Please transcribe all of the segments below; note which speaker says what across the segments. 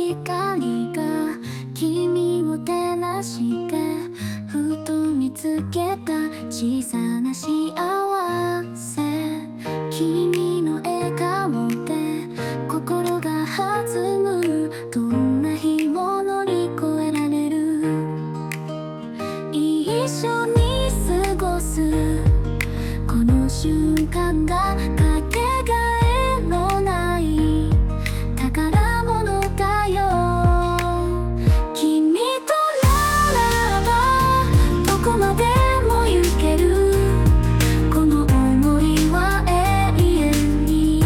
Speaker 1: 光が君を照らしてふと見つけた小さな幸せ。君の笑顔で心が弾む。どんな日も乗り越えられる。一緒に過ごすこの瞬間がかけがえのない宝物だよ。君とならばどこまでも行ける。この想いは永遠に。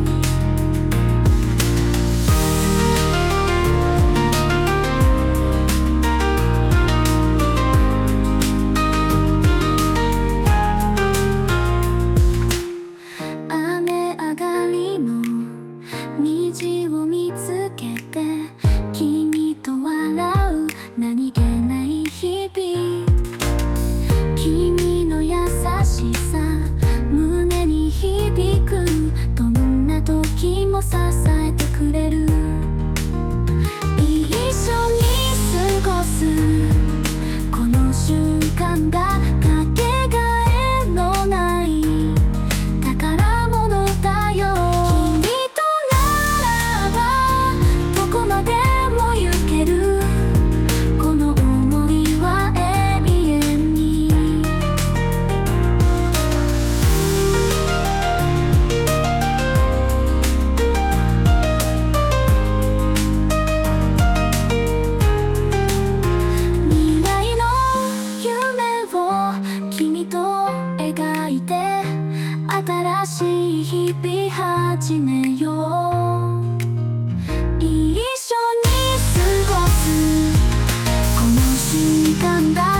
Speaker 1: 雨上がりの虹を見つけて君と笑う何気ない日々。君の優しさ胸に響く。どんな時も支えてくれる。一緒に過ごすこの瞬間がかけがえのない宝物だよ。君とならばどこまでも行ける。この想いは永遠に。未来の夢を君と描いて新しい日々始めよう。一緒に過ごすこの瞬間が